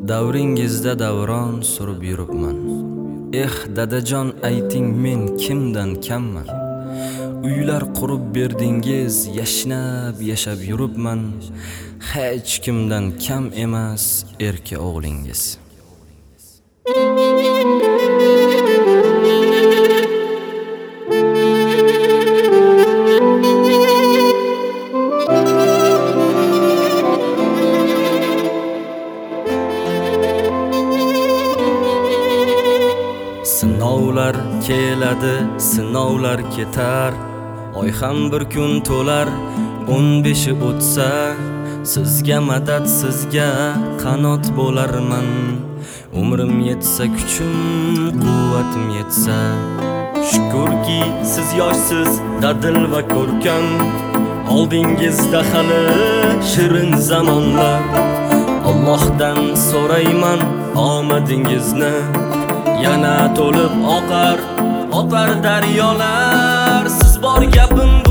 Davringizda davron surib yuribman. Dadajon, ayting, men kimdan kamman? Uylar qurib berdingiz, yashnab yashab yuribman. Hech kimdan kam emas erka o'g'lingiz. Sinovlar keladi, sinovlar ketar. Oy ham bir kun to'lar, 15 o'tsa, sizga madad, sizga qanot bo'larman. Umrim yetsa, kuchim, quvvatim yetsa. Shukrki, siz yoshsiz, dadil va ko'rkam. Oldingizda hali shirin zamonlar. Allohdan so'rayman omadingizni. Yana to'lib oqar daryolar. Siz bor gapim